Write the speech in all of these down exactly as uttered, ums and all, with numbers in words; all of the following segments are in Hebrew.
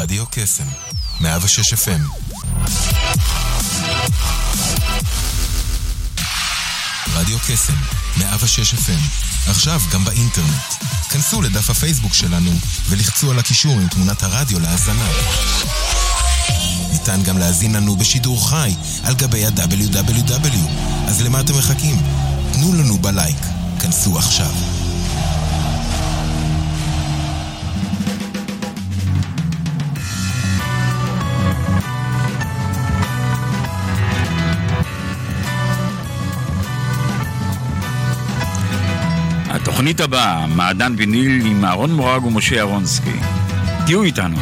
רדיו קסם, מאה ושש אף אם. רדיו קסם, מאה ושש אף אם. עכשיו גם באינטרנט. כנסו לדף הפייסבוק שלנו ולחצו על הקישור עם תמונת הרדיו להאזנה. ניתן גם להזין לנו בשידור חי על גבי ה-דאבליו דאבליו דאבליו. אז למה אתם מחכים? תנו לנו בלייק. כנסו עכשיו. התוכנית הבאה, מעדן ויניל עם אהרון מורג ומשה אהרונסקי. תהיו איתנו.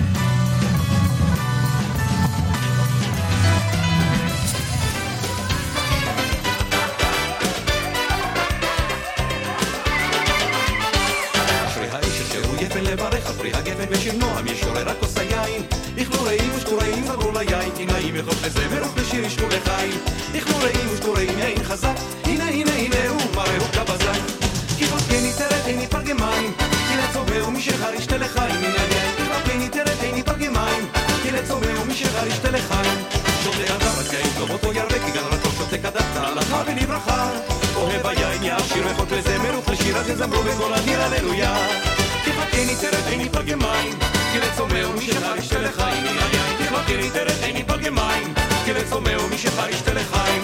אשרי האיש שהוא יפן לברך, אשרי הגפן בשיר נועם ישורר רק כוס היין. איכלו רעים ושטוראים עברו ליין, כי נעים יחוף לזמר ולשיר ישקו לחיים. איכלו רעים ושטוראים יין חזק, הנה הנה הנה הוא מראה הוא כבזק. כי חוזקני תרת איני פרגמיים, כי לצובע ומי שחר ישתה לחיים. מן היין, כי חוזקני תרת איני פרגמיים, כי לצובע ומי שחר ישתה לחיים. שותה אדם רגעים טוב אותו ירבה, כי גן רתו שותה כדתה הלכה ולברכה. אוהב היין ישיר וחוק לזמר ולשיר אז יזמרו בכל הדיר הללויה. כי חוזקני תרת איני פרגמיים, כי לצובע ומי שחר ישתה לחיים. מן היין, כי חוזקני תרת איני פרגמיים, כי לצובע ומי שחר ישתה לחיים.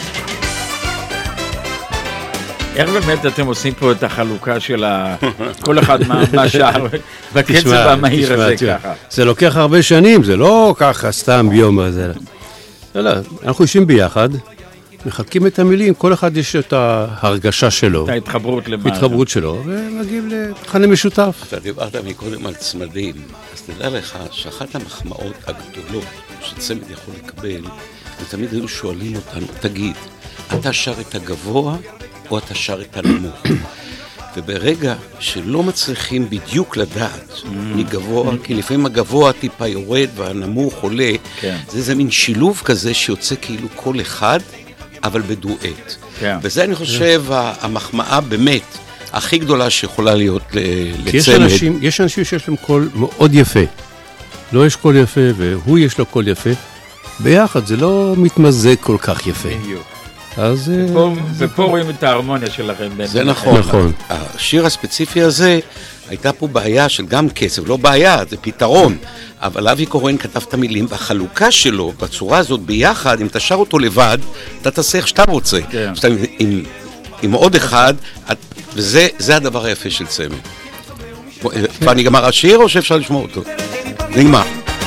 איך באמת אתם עושים פה את החלוקה של כל אחד מהשאר בקצב המהיר הזה ככה? זה לוקח הרבה שנים, זה לא ככה סתם ביום הזה. לא, לא, אנחנו יושבים ביחד, מחלקים את המילים, כל אחד יש את ההרגשה שלו. את ההתחברות למה? התחברות שלו, ומגיעים לתכנים משותף. אתה דיברת מקודם על צמדים, אז תדע לך שאחת המחמאות הגדולות שצמד יכול לקבל, ותמיד היו שואלים אותנו, תגיד, אתה שר את הגבוה או אתה שר את הנמוך? וברגע שלא מצליחים בדיוק לדעת מגבוה, כי לפעמים הגבוה טיפה יורד והנמוך עולה, זה איזה מין שילוב כזה שיוצא כאילו כל אחד, אבל בדואט. וזה אני חושב המחמאה באמת הכי גדולה שיכולה להיות לצמד. יש אנשים שיש להם קול מאוד יפה. לא יש קול יפה והוא יש לו קול יפה. ביחד זה לא מתמזג כל כך יפה. אז ופה רואים את ההרמוניה שלכם. זה נכון. השיר הספציפי הזה, הייתה פה בעיה של גם כסף, לא בעיה, זה פתרון. אבל אבי קורן כתב את המילים, והחלוקה שלו בצורה הזאת ביחד, אם אתה שר אותו לבד, אתה תעשה איך שאתה רוצה. עם עוד אחד, וזה הדבר היפה של צמד. כבר נגמר השיר או שאפשר לשמוע אותו? נגמר.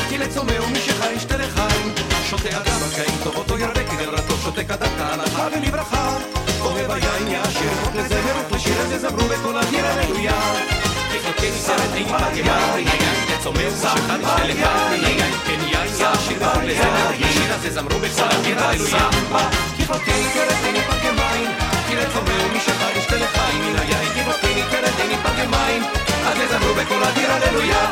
זמרו בכל הדיר הללויה. כי חותני קרתני פרגמיים, כי לצומר מי שחר ישתה לחיים. מן היין כי חותני קרתני פרגמיים, אז זמרו בכל הדיר הללויה.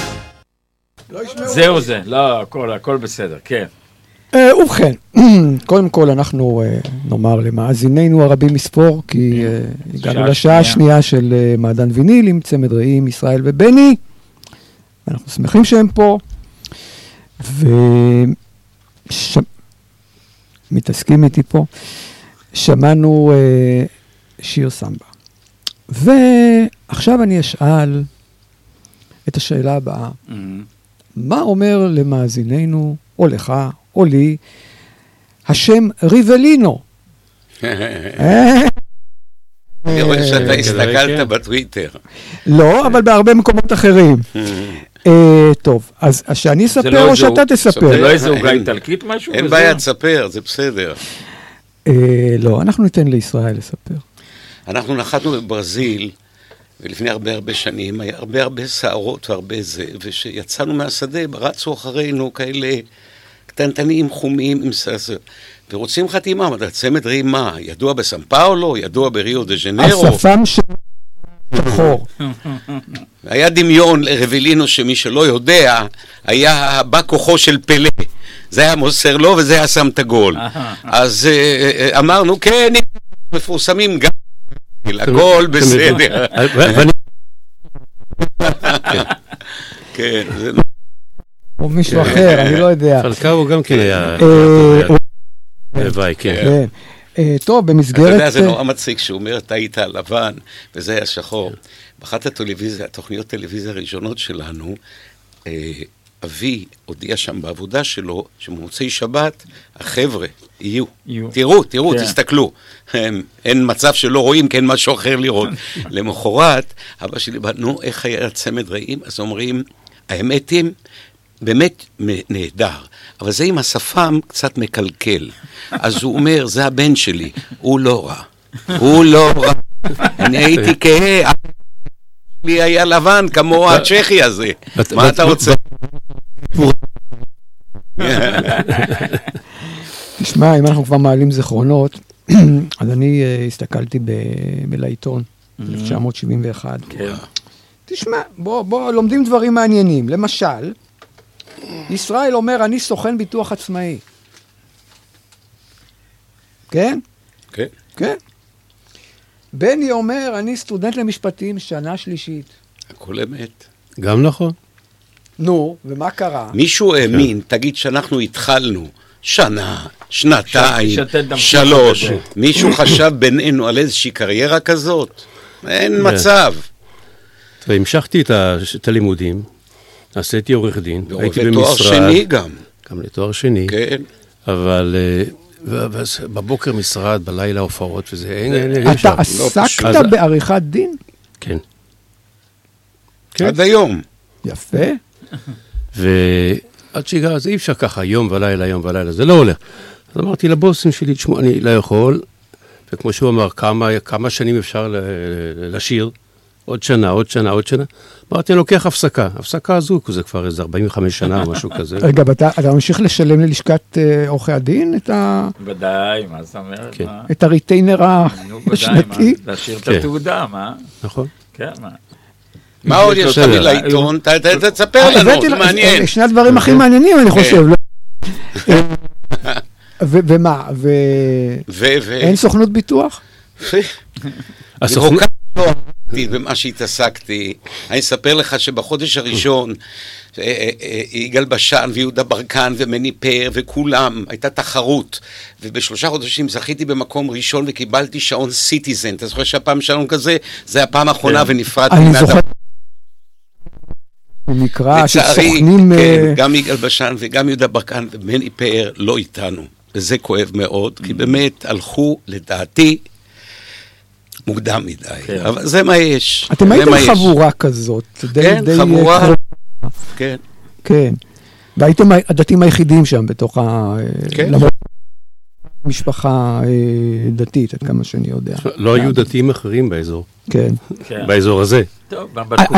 זהו זה, לא, הכל בסדר, כן. ובכן, קודם כל אנחנו נאמר למאזיננו הרבים מספור, כי הגענו לשעה השנייה של מעדן ויניל עם צמד רעים ישראל ובני. אנחנו שמחים שהם פה. ו... ש... מתעסקים איתי פה, שמענו אה, שיר סמבה. ועכשיו אני אשאל את השאלה הבאה. Mm-hmm. מה אומר למאזיננו, או לך, או לי, השם ריבלינו? אני רואה שאתה הסתכלת בטוויטר. לא, אבל בהרבה מקומות אחרים. טוב, אז שאני אספר או שאתה תספר? זה לא איזה עוגה איטלקית משהו? אין בעיה, תספר, זה בסדר. לא, אנחנו ניתן לישראל לספר. אנחנו נחתנו בברזיל, ולפני הרבה הרבה שנים, היה הרבה הרבה שערות והרבה זה, ושיצאנו מהשדה, רצו אחרינו כאלה קטנטנים, חומים, עם ססר, ורוצים חתימה, צמד רעים מה? ידוע בסן פאולו, ידוע בריו דה ז'נרו. השפם של... שחור. היה דמיון לרבלינו שמי שלא יודע, היה בא כוחו של פלא. זה היה מוסר לו וזה היה שם את הגול. אז אמרנו, כן, מפורסמים גם, הכל בסדר. ואני כן, או מישהו אחר, אני לא יודע. פלקאו גם כן היה... הלוואי, כן. טוב, במסגרת... אתה יודע, זה נורא מצחיק, שהוא אומר, אתה היית לבן, וזה היה שחור. באחת הטלוויזיה, התוכניות טלוויזיה הראשונות שלנו, אבי הודיע שם בעבודה שלו, שמוצאי שבת, החבר'ה יהיו. תראו, תראו, תסתכלו. אין מצב שלא רואים, כי אין משהו אחר לראות. למחרת, אבא שלי בא, נו, איך היה צמד רעים? אז אומרים, האמת היא, באמת נהדר, אבל זה עם השפם קצת מקלקל. אז הוא אומר, זה הבן שלי, הוא לא רע. הוא לא רע. אני הייתי כהה, לי היה לבן כמו הצ'כי הזה. מה אתה רוצה? תשמע, אם אנחנו כבר מעלים זיכרונות, אז אני הסתכלתי בלעיתון, אלף תשע מאות שבעים ואחת. תשמע, בוא, לומדים דברים מעניינים. למשל, ישראל אומר, אני סוכן ביטוח עצמאי. כן? כן. כן. בני אומר, אני סטודנט למשפטים, שנה שלישית. הכל אמת. גם נכון. נו, ומה קרה? מישהו האמין, תגיד שאנחנו התחלנו שנה, שנתיים, שלוש. מישהו חשב בינינו על איזושהי קריירה כזאת? אין מצב. והמשכתי את הלימודים, עשיתי עורך דין, הייתי במשרד. לתואר שני גם. גם לתואר שני. כן. אבל בבוקר משרד, בלילה הופעות, וזה אין, אין, אין. אתה עסקת בעריכת דין? כן. עד היום. יפה. ועד שהגע, אז אי אפשר ככה, יום ולילה, יום ולילה, זה לא הולך. אז אמרתי לבוסים שלי, תשמעו, אני לא יכול, וכמו שהוא אמר, כמה, כמה שנים אפשר לשיר, עוד שנה, עוד שנה, עוד שנה. אמרתי, אני לוקח הפסקה. הפסקה הזו, זה כבר איזה ארבעים וחמש שנה או משהו כזה. רגע, אתה, אתה ממשיך לשלם ללשכת עורכי הדין את ה... ודאי, מה זאת אומרת? כן. מה? את הריטיינר השנתי? להשאיר את כן. התעודה, מה? נכון. כן, מה? מה עוד יש לך לעיתון? תספר לנו, זה מעניין. שני הדברים הכי מעניינים, אני חושב. ומה? ואין סוכנות ביטוח? הסוכנות... במה שהתעסקתי, אני אספר לך שבחודש הראשון, יגאל בשן ויהודה ברקן ומני פאר וכולם, הייתה תחרות, ובשלושה חודשים זכיתי במקום ראשון וקיבלתי שעון סיטיזן. אתה זוכר שהפעם שעון כזה, זה היה הפעם האחרונה ונפרדתי. אני זוכר. מקרא שסוכנים... כן, גם יגאל בשן וגם יהודה ברקן ומני פאר לא איתנו, וזה כואב מאוד, כי באמת הלכו לדעתי מוקדם מדי, אבל זה מה יש. אתם הייתם חבורה כזאת. כן, חבורה. כן. כן. והייתם הדתיים היחידים שם בתוך המשפחה דתית, עד כמה שאני יודע. לא היו דתיים אחרים באזור. כן. באזור הזה. טוב, בתקופה.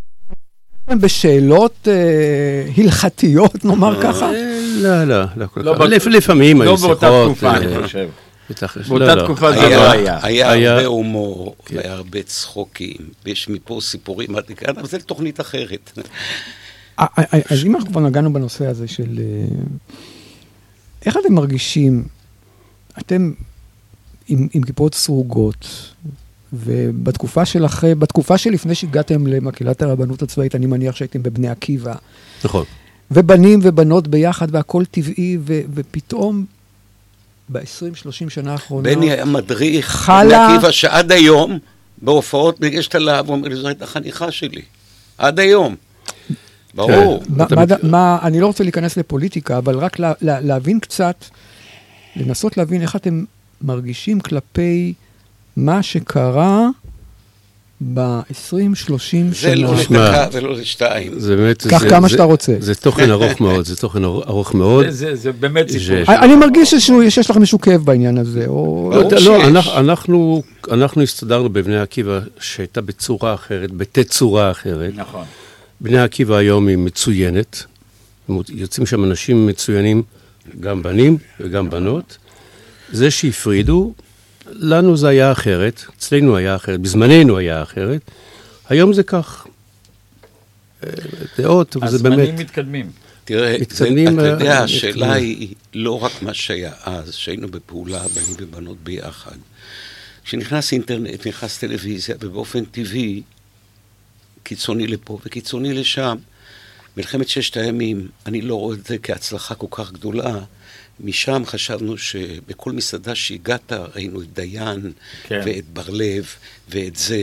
בשאלות הלכתיות, נאמר ככה? לא, לא, לא כל כך. לפעמים היו שיחות. לא באותה תקופה, אני חושב. באותה תקופה זה לא היה. היה הרבה הומור, היה הרבה צחוקים, ויש מפה סיפורים, אבל זה תוכנית אחרת. אז אם אנחנו כבר נגענו בנושא הזה של... איך אתם מרגישים, אתם עם כיפות סרוגות, ובתקופה שלכם, בתקופה שלפני שהגעתם למקהלת הרבנות הצבאית, אני מניח שהייתם בבני עקיבא. נכון. ובנים ובנות ביחד, והכל טבעי, ופתאום... ב-עשרים שלושים שנה האחרונות... בני היה מדריך, בני עקיבא שעד היום, בהופעות ניגשת אליו, הוא אומר לי, זו הייתה החניכה שלי. עד היום. ברור. אני לא רוצה להיכנס לפוליטיקה, אבל רק להבין קצת, לנסות להבין איך אתם מרגישים כלפי מה שקרה ב-עשרים שלושים שנה. זה לא לדקה ולא לשתיים. כך כמה שאתה רוצה. זה תוכן ארוך מאוד, זה תוכן ארוך מאוד. זה באמת סיפור. אני מרגיש שיש לכם איזשהו כאב בעניין הזה. לא, אנחנו הסתדרנו בבני עקיבא שהייתה בצורה אחרת, בתצורה אחרת. נכון. בני עקיבא היום היא מצוינת. יוצאים שם אנשים מצוינים, גם בנים וגם בנות. זה שהפרידו, לנו זה היה אחרת, אצלנו היה אחרת, בזמננו היה אחרת, היום זה כך. דעות, וזה באמת... הזמנים מתקדמים. תראה, מתקדמים, אתה יודע, השאלה היא לא רק מה שהיה אז, שהיינו בפעולה, בנים ובנות ביחד. כשנכנס אינטרנט, נכנס טלוויזיה, ובאופן טבעי, קיצוני לפה וקיצוני לשם, מלחמת ששת הימים, אני לא רואה את זה כהצלחה כל כך גדולה. משם חשבנו שבכל מסעדה שהגעת, ראינו את דיין, כן. ואת ברלב, ואת זה,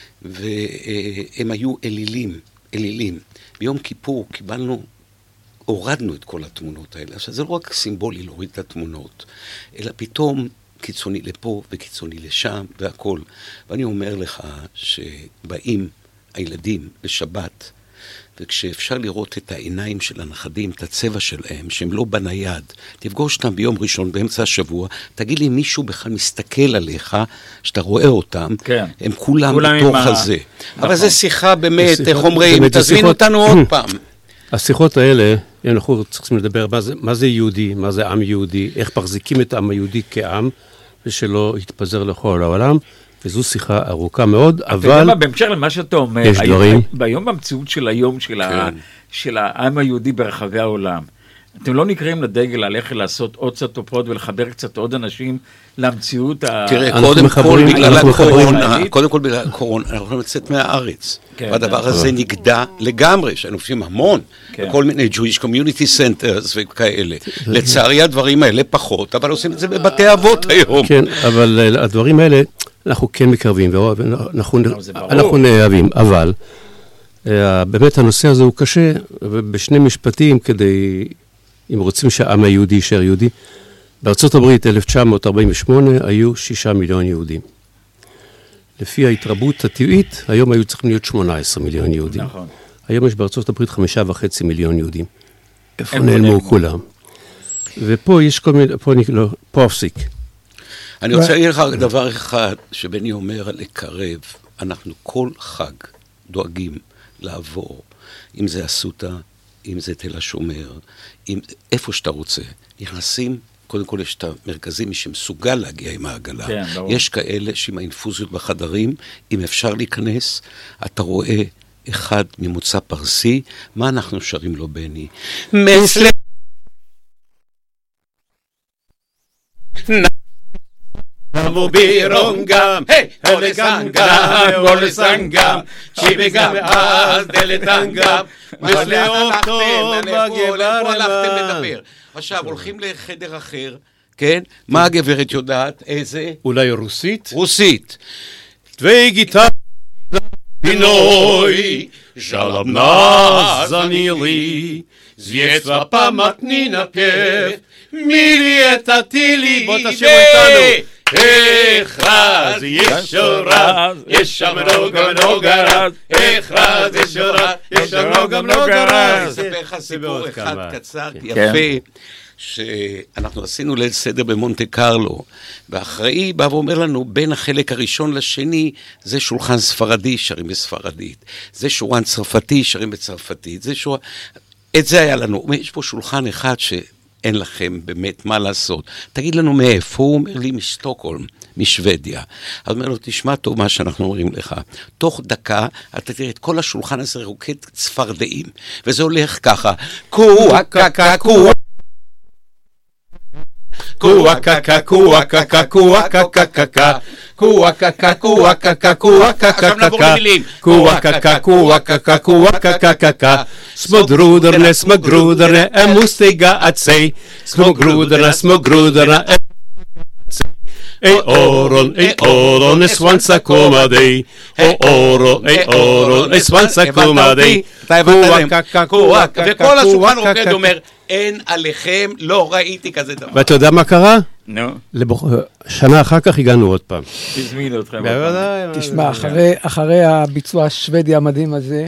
והם היו אלילים, אלילים. ביום כיפור קיבלנו, הורדנו את כל התמונות האלה. עכשיו, זה לא רק סימבולי להוריד את התמונות, אלא פתאום קיצוני לפה וקיצוני לשם והכל. ואני אומר לך שבאים הילדים לשבת, וכשאפשר לראות את העיניים של הנכדים, את הצבע שלהם, שהם לא בנייד, תפגוש אותם ביום ראשון, באמצע השבוע, תגיד לי, מישהו בכלל מסתכל עליך, שאתה רואה אותם, כן. הם כולם, כולם בתוך הזה. ה... אבל זה שיחה באמת, איך אומרים, תזמין אותנו עוד פעם. השיחות האלה, אנחנו צריכים לדבר מה זה, מה זה יהודי, מה זה עם יהודי, איך מחזיקים את העם היהודי כעם, ושלא יתפזר לכל העולם, וזו שיחה ארוכה מאוד, אבל... אתה יודע מה, בהמשך למה שאתה אומר, יש דברים... ביום במציאות של היום, של, כן. ה... של העם היהודי ברחבי העולם, אתם לא נקראים לדגל ללכת לעשות עוד קצת תופעות ולחבר קצת עוד אנשים למציאות ה... תראה, קודם כל בגלל הקורונה, קודם כל בגלל הקורונה, אנחנו יכולים לצאת מהארץ. והדבר הזה נגדע לגמרי, שאנו עושים המון, בכל מיני Jewish Community Centers וכאלה. לצערי הדברים האלה פחות, אבל עושים את זה בבתי אבות היום. כן, אבל הדברים האלה, אנחנו כן מקרבים, ואנחנו נאהבים, אבל באמת הנושא הזה הוא קשה, ובשני משפטים כדי... אם רוצים שהעם היהודי יישאר יהודי, בארצות הברית אלף תשע מאות ארבעים ושמונה היו שישה מיליון יהודים. לפי ההתרבות הטבעית, היום היו צריכים להיות שמונה עשרה מיליון יהודים. נכון. היום יש בארצות הברית חמישה וחצי מיליון יהודים. איפה נעלמו כולם? ופה יש כל מיני, פה אני לא, פה אפסיק. אני רוצה להגיד לך דבר אחד שבני אומר לקרב, אנחנו כל חג דואגים לעבור, אם זה אסותא, אם זה תל השומר, אם, איפה שאתה רוצה, נכנסים, קודם כל יש את המרכזים, מי שמסוגל להגיע עם העגלה. כן, יש כאלה שעם האינפוזיות בחדרים, אם אפשר להיכנס, אתה רואה אחד ממוצא פרסי, מה אנחנו שרים לו בני? מסלם! Amo birongam, hey, ole sangam, ole sangam, chibigam az deletangam, מסלה אותו בגבר. עכשיו, הולכים לחדר אחר, כן? מה הגברת יודעת? איזה? אולי רוסית? רוסית. דווי גיטר פינוי, ז'לבנה זנילי, זייצה פמתני נפף, מילי את הטילי, בוא תשאירו איתנו. הכרז יש שורז, יש שם נוגה נוגה רז, הכרז יש שורז, יש שם נוגה נוגה רז. אני אספר לך סיפור אחד קצר, יפה, שאנחנו עשינו ליל סדר במונטה קרלו, והאחראי בא ואומר לנו, בין החלק הראשון לשני, זה שולחן ספרדי, שרים בספרדית, זה שולחן צרפתי, שרים בצרפתית, זה שולחן... את זה היה לנו, יש פה שולחן אחד ש... אין לכם באמת מה לעשות. תגיד לנו מאיפה, הוא אומר לי משטוקהולם, משוודיה. אז אומר לו, תשמע טוב מה שאנחנו אומרים לך. תוך דקה, אתה תראה את כל השולחן הזה רוקד צפרדעים. וזה הולך ככה, קואה קקה קואה. קואה קקה קואה קקה קואה קקה קקה. קואה קקה קואה קקה קואה קקה קקה. עכשיו נעבור למילים. קואה קקה קואה קקה קואה קקה קקה. Smogruderne, smogruderne, en mustiga att säg. Smogruderne, smogruderne, en Ej oron, ej oron, ej svansa komma dig. Ej oron, ej oron, ej svansa komma dig. וכל השולחן רוקד אומר, אין עליכם, לא ראיתי כזה דבר. ואתה יודע מה קרה? נו. שנה אחר כך הגענו עוד פעם. תזמינו אתכם. תשמע, אחרי הביצוע השוודי המדהים הזה,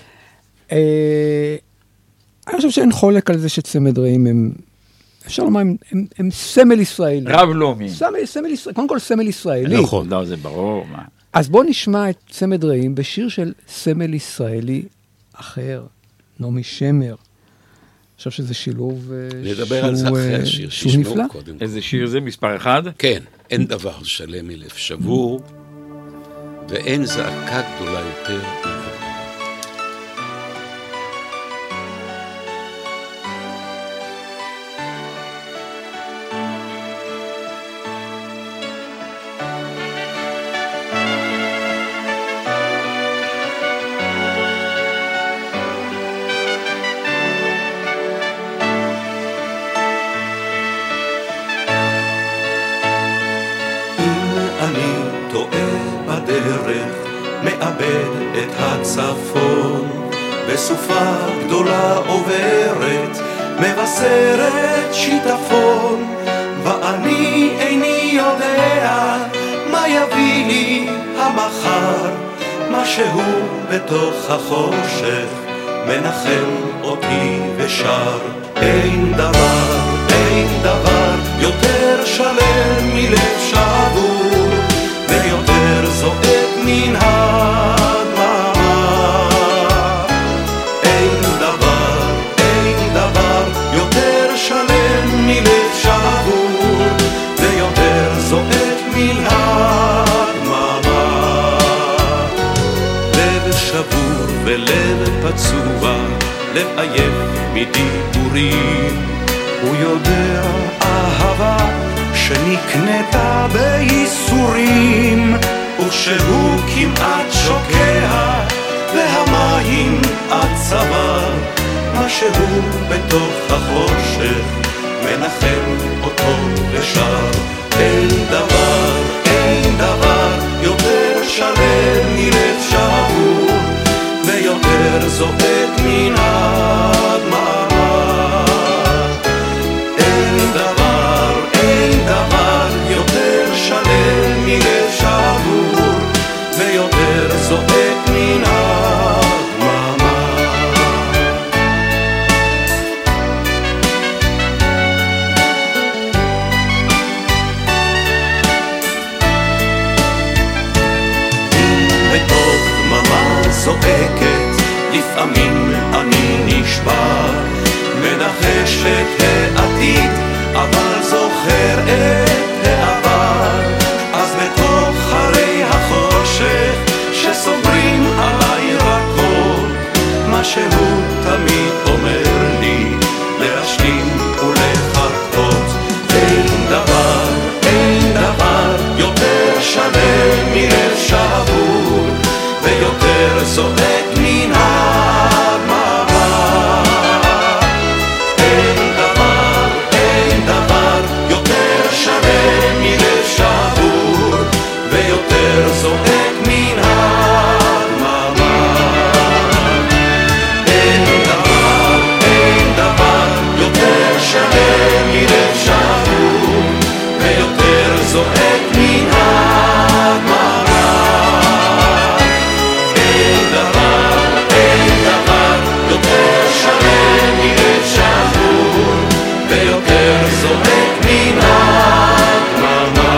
אני חושב שאין חולק על זה שצמד רעים הם, אפשר לומר, הם סמל ישראלי. רב לאומי. קודם כל סמל ישראלי. נכון, לא, זה ברור. אז בואו נשמע את צמד רעים בשיר של סמל ישראלי אחר, נעמי שמר. אני חושב שזה שילוב נדבר על זה אחרי השיר, שישמעו קודם. איזה שיר זה? מספר אחד? כן, אין דבר שלם מלב שבור, ואין זעקה גדולה יותר. הצפון, בסופה גדולה עוברת, מבשרת שיטפון, ואני איני יודע מה יביא לי המחר, מה שהוא בתוך החושך מנחם אותי ושר. אין דבר, אין דבר יותר שלם מלב שבור, ויותר זועק מן הדממה. אין דבר, אין דבר יותר שלם מלב שבור, ויותר זועק מן הדממה. לב שבור ולב פצוע, לב עייף מדיבורים, הוא יודע אהבה שנקנתה בייסורים, וכשהוא כמעט שוקע והמים עד צוואר, מה שהוא בתוך החושך מנחם אותו ושר. אין דבר, אין דבר יותר שלם מלב שבור, ויותר זועק מן הדממה. אין דבר, אין דבר יותר שלם מלב שבור, ויותר זועק מן הדממה. בתוך דממה זועקת, לפעמים אני נשבר, מנחש את העתיד, אבל זוכר את העבר. אז בתוך הרי החושך שסוגרים עליי רקות, מה שהוא תמיד אומר לי להשלים ולחכות. אין דבר, אין דבר יותר שלם מלב שבור, ויותר זועק מן הדממה. אין דבר, אין דבר יותר שלם מלב שבור, ויותר זועק מן הדממה. אין דבר, אין דבר יותר שלם מלב שבור, ויותר זועק מן הדממה. אין דבר, אין דבר יותר שלם מלב שבור, ויותר זועק מן הדממה.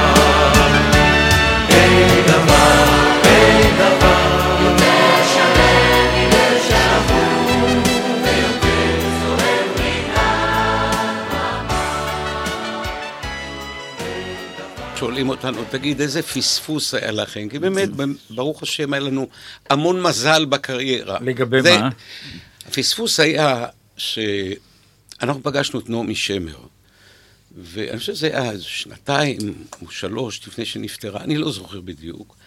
אין דבר, אין דבר יותר שלם מלב שבור, ויותר זועק מן הדממה. שואלים אותנו, תגיד, איזה פספוס היה לכם? כי באמת, ברוך השם, היה לנו המון מזל בקריירה. לגבי זה- מה? הפספוס היה שאנחנו פגשנו את נעמי שמר, ואני חושב שזה היה איזה שנתיים או שלוש לפני שנפטרה, אני לא זוכר בדיוק,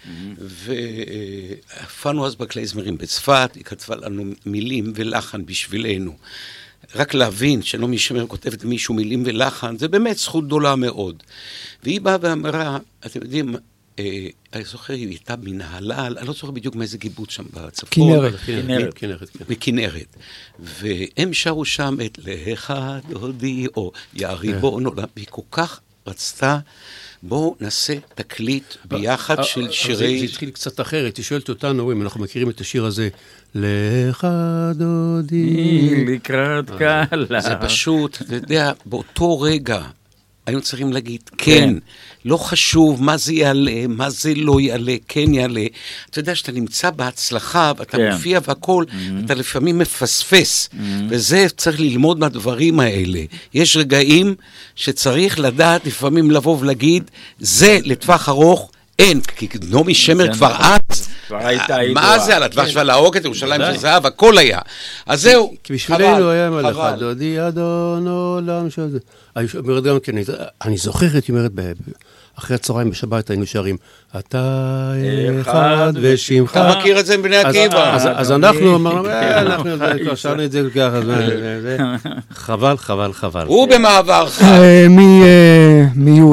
והפענו אז בקלייזמרים בצפת, היא כתבה לנו מילים ולחן בשבילנו. רק להבין שנעמי שמר כותבת למישהו מילים ולחן, זה באמת זכות גדולה מאוד. והיא באה ואמרה, אתם יודעים, אה, אני זוכר, היא הייתה מנהלל, אני לא זוכר בדיוק מאיזה גיבוץ שם בצפון. כנרת. כנרת, כנרת, כן. בכנרת. והם שרו שם את לאחד הודי, או יעריבון עולם, והיא כל כך רצתה, בואו נעשה תקליט ביחד של אבל שירי... זה התחיל קצת אחרת, היא שואלת אותנו, אם אנחנו מכירים את השיר הזה, לך דודי. לקראת קלה. זה פשוט, אתה יודע, באותו רגע היינו צריכים להגיד, כן, לא חשוב מה זה יעלה, מה זה לא יעלה, כן יעלה. אתה יודע שאתה נמצא בהצלחה, ואתה כן. מופיע והכל, אתה לפעמים מפספס, וזה צריך ללמוד מהדברים האלה. יש רגעים שצריך לדעת לפעמים לבוא ולהגיד, זה לטווח ארוך, אין, כי נעמי שמר זה כבר נכון. אז, כבר הייתה מה ידועה. זה, על הדבש ועל העוקת, ירושלים ודאי. של זהב, הכל היה. אז זהו, כי בשבילנו חבל, היה מלאכה, חבל. דודי אדון עולם של זה. היא אומרת גם כן, אני זוכרת, היא אומרת, ב- ב- אחרי הצהריים בשבת היינו שרים, אתה אחד ושמך. אתה מכיר את זה עם בני אז- עקיבא. אז- אז אנחנו אמרנו, "אה, אנחנו כבר שרנו את זה ככה, זה- זה- זה." חבל, חבל, חבל. הוא במעבר חד. אה, מ- אה,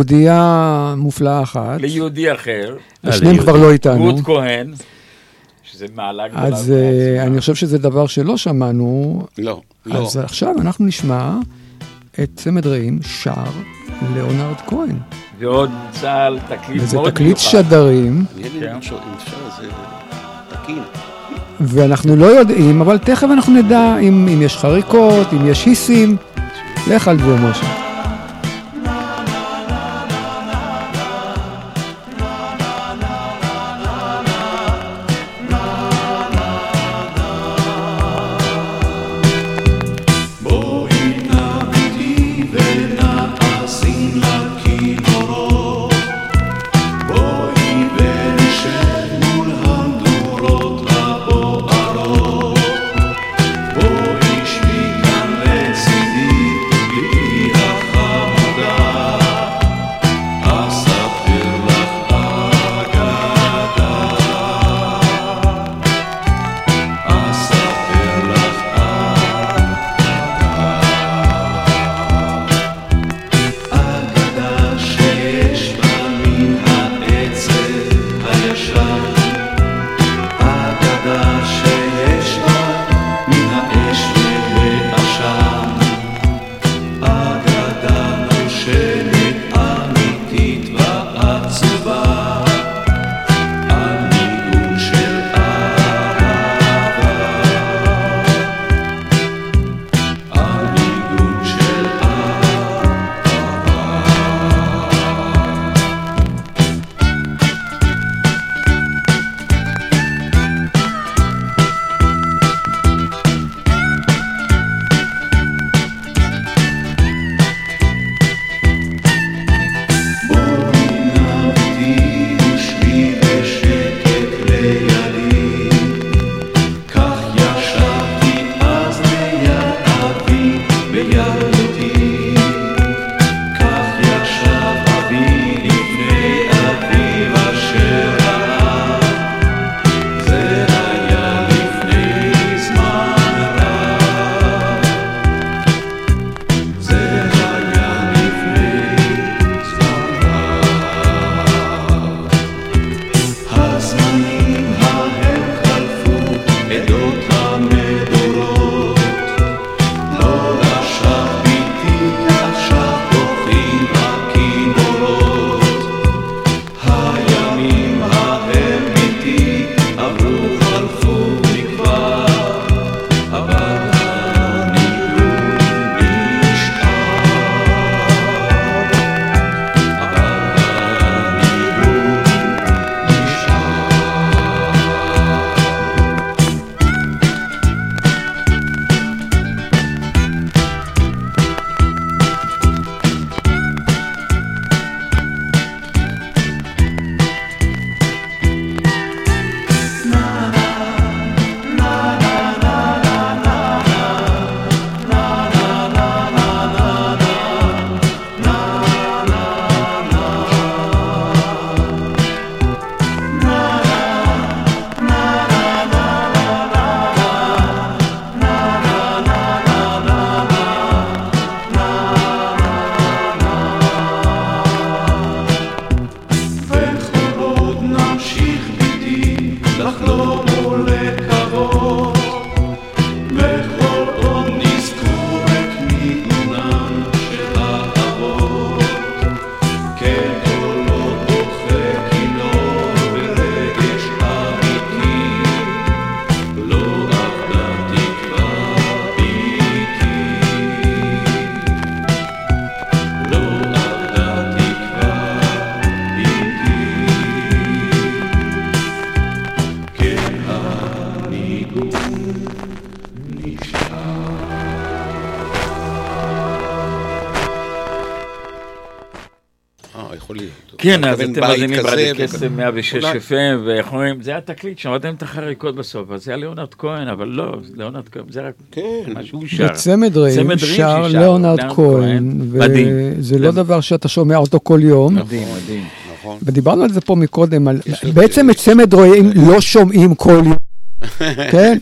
מיהודייה מופלאה אחת, ליהודי אחר, השניהם כבר לא איתנו. רות כהן, שזה מעלה גדולה. אז אני חושב שזה דבר שלא שמענו. לא, לא. אז עכשיו אנחנו נשמע את צמד רעים שר ליאונרד כהן. ועוד צהל תקליט מאוד מיוחד. וזה תקליט שדרים. אם אפשר, זה תקין. ואנחנו לא יודעים, אבל תכף אנחנו נדע אם, אם יש חריקות, אם יש היסים. לך על דבו משה. כן, אז אתם מזינים ברדיו קסם מאה ושש אף אם, ואומרים, זה היה תקליט, שמעתם את החריקות בסוף, אז זה היה ליאונרד כהן, אבל לא, ליאונרד כהן, זה רק משהו שר. בצמד רעים שר ליאונרד כהן, וזה לא דבר שאתה שומע אותו כל יום. מדהים, מדהים. ודיברנו על זה פה מקודם, בעצם את צמד רעים לא שומעים כל יום. כן?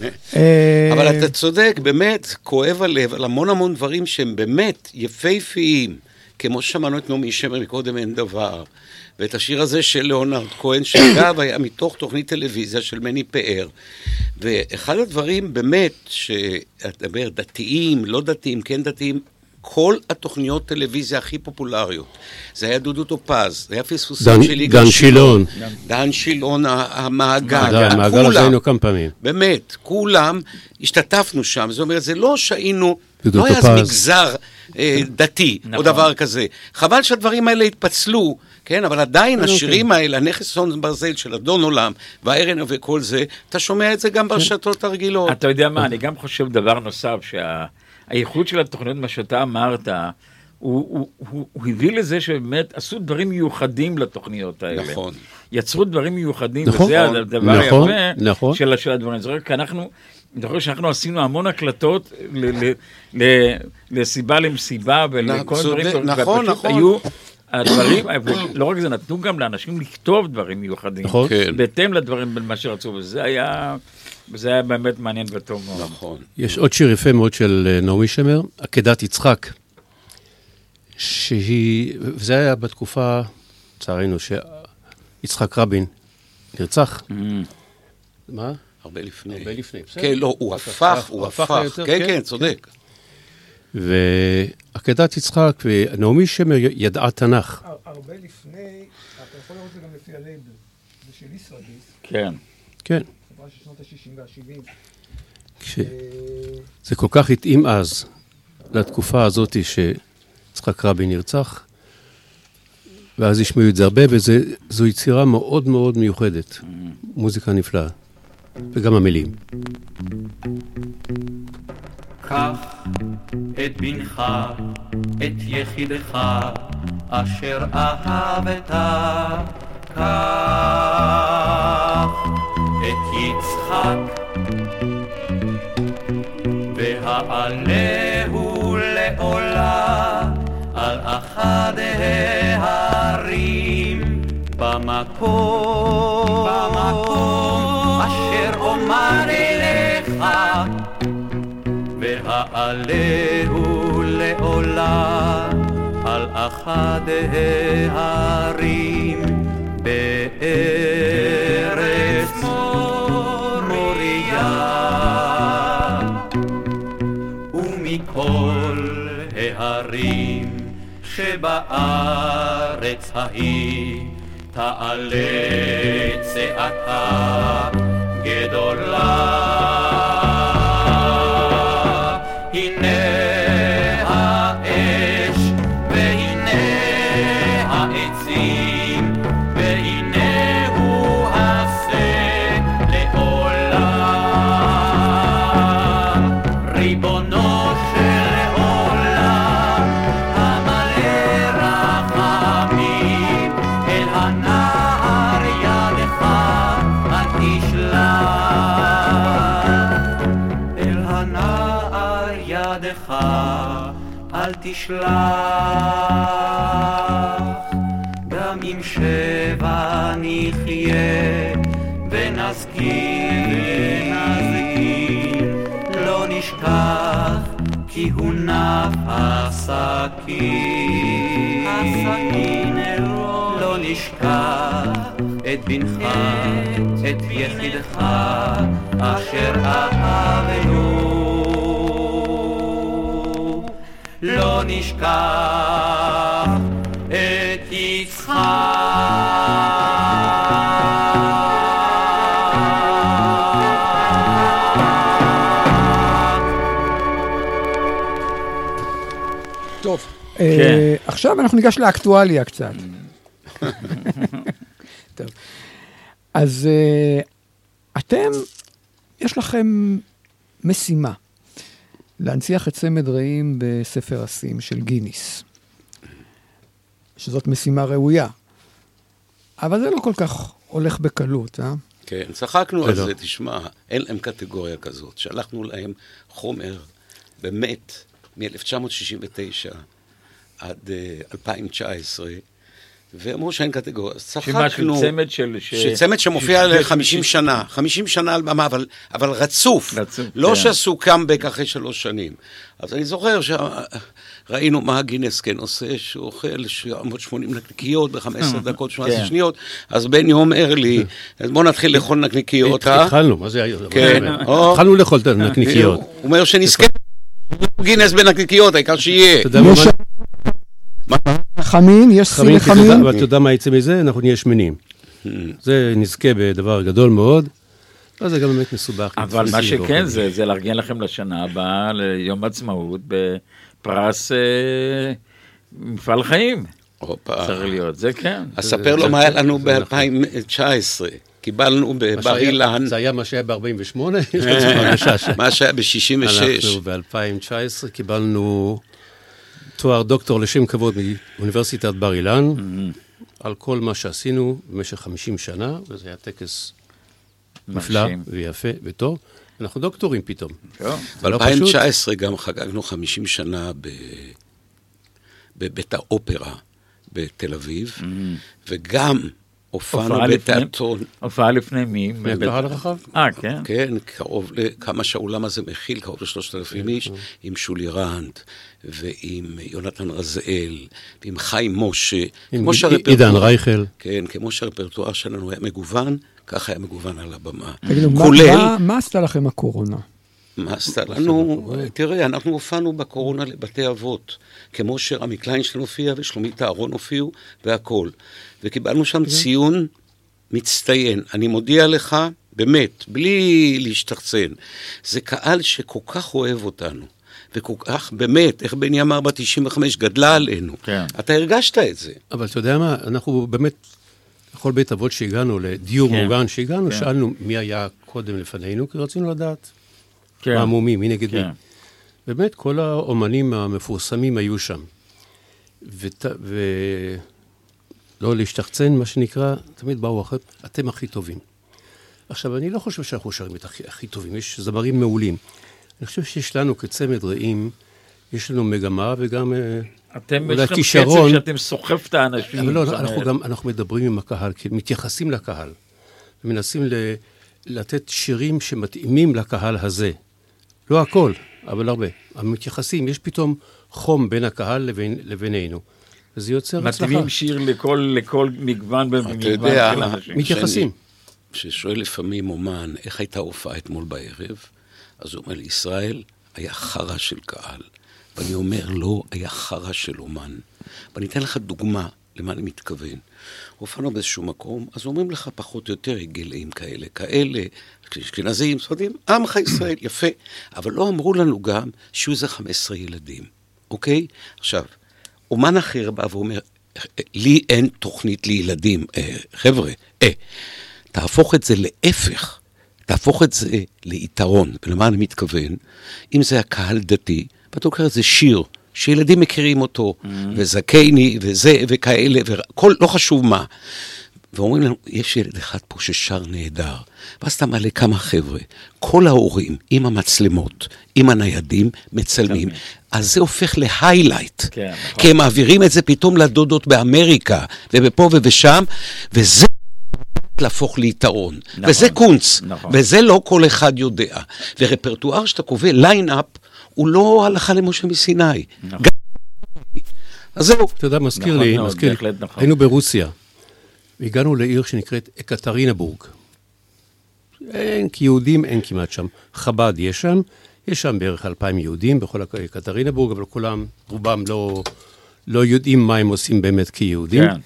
אבל אתה צודק, באמת, כואב הלב על המון המון דברים שהם באמת יפהפיים, כמו ששמענו את נעמי שמר מקודם אין דבר, ואת השיר הזה של ליאונרד כהן, שאגב היה מתוך תוכנית טלוויזיה של מני פאר, ואחד הדברים באמת, שאתה אומר, דתיים, לא דתיים, כן דתיים, כל התוכניות טלוויזיה הכי פופולריות, זה היה דודו טופז, זה היה פספוסים של יגאל שילון, דן שילון, המעגל, המעגל הזה היינו כמה פעמים. באמת, כולם השתתפנו שם, זאת אומרת, זה לא שהיינו, לא היה זה מגזר דתי, או דבר כזה. חבל שהדברים האלה התפצלו, כן, אבל עדיין השירים האלה, הנכס סון ברזל של אדון עולם, והערן וכל זה, אתה שומע את זה גם ברשתות הרגילות. אתה יודע מה, אני גם חושב דבר נוסף, שהייחוד של התוכניות, מה שאתה אמרת, הוא הביא לזה שבאמת עשו דברים מיוחדים לתוכניות האלה. נכון. יצרו דברים מיוחדים, וזה הדבר היפה של הדברים. זה רק אנחנו... אני חושב שאנחנו עשינו המון הקלטות לסיבה למסיבה ולכל דברים. נכון, נכון. היו הדברים, לא רק זה, נתנו גם לאנשים לכתוב דברים מיוחדים. בהתאם לדברים בין מה שרצו, וזה היה, וזה היה באמת מעניין וטוב מאוד. נכון. יש עוד שיר יפה מאוד של נעמי שמר, עקדת יצחק, שהיא, וזה היה בתקופה, צערנו, שיצחק רבין נרצח. מה? הרבה לפני. הרבה לפני, בסדר. כן, לא, הוא הפך, הוא הפך. כן, כן, צודק. ועקדת יצחק ונעמי שמר ידעה תנ"ך. הרבה לפני, אתה יכול לראות את זה גם לפי הלייבל, זה של ישראדיס. כן. כן. חברה של שנות ה-שישים וה-שבעים. זה כל כך התאים אז, לתקופה הזאת שיצחק רבין נרצח, ואז ישמעו את זה הרבה, וזו יצירה מאוד מאוד מיוחדת. מוזיקה נפלאה. וגם המילים. קח את בנך, את יחידך, אשר אהבת, קח את יצחק, והעלהו לעולה על אחד ההרים במקום, במקום אשר אומר אליך, והעלהו לעולה על אחד ההרים בארץ מוריה, ומכל ההרים שבארץ ההיא תעלה צעקה גדולה. הנה האש והנה העצים והנה הוא הסה לעולם, ריבונו של עולם המלא רחמים, אל הנער ידך אל תשלח, אל הנער ידך אל תשלח. גם אם שבע נחיה ונזכיר, לא נשכח כי הוא נפח סכין, לא נשכח את בנך, את יחידך אשר אהבנו, לא נשכח את יצחק. טוב, אה, עכשיו אנחנו ניגש לאקטואליה קצת. טוב, אז אה, אתם, יש לכם משימה, להנציח את צמד רעים בספר השיאים של גיניס, שזאת משימה ראויה, אבל זה לא כל כך הולך בקלות, אה? כן, צחקנו על זה, תשמע, אין להם קטגוריה כזאת, שלחנו להם חומר, באמת, מ-אלף תשע מאות שישים ותשע עד אלפיים תשע עשרה, ואמרו שאין קטגוריה. שמה של צמד של... שצמד שמופיע ל-חמישים שנה, חמישים שנה על במה, אבל, אבל רצוף. רצוף לא כן. שעשו קאמבק אחרי שלוש שנים. אז אני זוכר שראינו מה הגינס כן עושה, שהוא אוכל שבע מאות ושמונים נקניקיות ב-חמש עשרה דקות, שמונה עשרה שניות, אז בני אומר לי, אז בוא נתחיל לאכול נקניקיות. התחלנו, מה זה היה? כן. התחלנו לאכול את הנקניקיות. הוא אומר שנזכה גינס בנקניקיות, העיקר שיהיה. חמין, יש סין לחמין. ואתה יודע מה יצא מזה? אנחנו נהיה שמנים. זה נזכה בדבר גדול מאוד, אז זה גם באמת מסובך. אבל מה שכן זה, זה לארגן לכם לשנה הבאה, ליום עצמאות, בפרס מפעל חיים. צריך להיות, זה כן. אז ספר לו מה היה לנו ב-אלפיים תשע עשרה. קיבלנו בבר אילן. זה היה מה שהיה ב-ארבעים ושמונה? מה שהיה ב-שישים ושש. אנחנו ב-אלפיים תשע עשרה קיבלנו תואר דוקטור לשם כבוד מאוניברסיטת בר אילן, על כל מה שעשינו במשך חמישים שנה, וזה היה טקס נפלא ויפה וטוב. אנחנו דוקטורים פתאום. ב-אלפיים תשע עשרה גם חגגנו חמישים שנה בבית האופרה בתל אביב, וגם הופענו בתיאטרון. הופעה לפני מי? בקהל רחב. אה, כן? כן, קרוב לכמה שהאולם הזה מכיל, קרוב לשלושת אלפים איש, עם שולי רנד, ועם יונתן רזאל, ועם חיים משה. עם עידן רייכל. כן, כמו שהרפרטואר שלנו היה מגוון, ככה היה מגוון על הבמה. תגידו, מה עשתה לכם הקורונה? מה עשתה לנו? תראה, אנחנו הופענו בקורונה לבתי אבות, כמו שרמי קליינשטיין הופיע ושלומית אהרון הופיעו, והכל. וקיבלנו שם ציון מצטיין. אני מודיע לך, באמת, בלי להשתחצן, זה קהל שכל כך אוהב אותנו, וכל כך, באמת, איך בני אמר ב-תשעים וחמש גדלה עלינו. כן. אתה הרגשת את זה. אבל אתה יודע מה, אנחנו באמת, בכל בית אבות שהגענו, לדיור כן. מוגן שהגענו, כן. שאלנו מי היה קודם לפנינו, כי רצינו לדעת. כן. מה מומי, מי נגד כן. מי. באמת, כל האומנים המפורסמים היו שם. ות... ו... לא להשתחצן, מה שנקרא, תמיד באו אחרי, אתם הכי טובים. עכשיו, אני לא חושב שאנחנו שרים את הכי, הכי טובים, יש זמרים מעולים. אני חושב שיש לנו כצמד רעים, יש לנו מגמה וגם אתם יש לכם קצב שאתם סוחף את האנשים. אבל לא, אנחנו גם, אנחנו מדברים עם הקהל, כי מתייחסים לקהל, ומנסים ל, לתת שירים שמתאימים לקהל הזה. לא הכל, אבל הרבה. המתייחסים, יש פתאום חום בין הקהל לבין, לבינינו. וזה יוצר הצלחה. מתאימים שיר לכל, לכל מגוון במגוון של אנשים. מתייחסים. כששואל לפעמים אומן, איך הייתה הופעה אתמול בערב? אז הוא אומר לי, ישראל היה חרה של קהל. ואני אומר, לא, היה חרה של אומן. ואני אתן לך דוגמה למה אני מתכוון. הופענו באיזשהו מקום, אז אומרים לך פחות או יותר גלאים כאלה, כאלה, אשכנזים, ספרדים, עמך ישראל, יפה. אבל לא אמרו לנו גם שיהיו איזה חמישה עשר ילדים, אוקיי? עכשיו, אומן אחר בא ואומר, לי אין תוכנית לילדים. אה, חבר'ה, אה, תהפוך את זה להפך. תהפוך את זה ליתרון. ולמה אני מתכוון? אם זה הקהל דתי, ואתה קורא את זה שיר, שילדים מכירים אותו, mm-hmm. וזקני, וזה, וכאלה, וכל, לא חשוב מה. ואומרים לנו, יש ילד אחד פה ששר נהדר. ואז אתה מעלה כמה חבר'ה. כל ההורים, עם המצלמות, עם הניידים, מצלמים. אז זה הופך להיילייט. כן, נכון. כי הם מעבירים את זה פתאום לדודות באמריקה, ובפה ובשם, וזה להפוך ליתרון. נכון, וזה קונץ. נכון. וזה לא כל אחד יודע. ורפרטואר שאתה קובע, ליין-אפ, הוא לא הלכה למשה מסיני. נכון. אז זהו. אתה יודע, מזכיר לי, מזכיר לי, היינו ברוסיה. והגענו לעיר שנקראת אקטרינבורג. אין, כיהודים אין כמעט שם. חב"ד יש שם, יש שם בערך אלפיים יהודים בכל אקטרינבורג, אבל כולם, רובם לא, לא יודעים מה הם עושים באמת כיהודים. כן.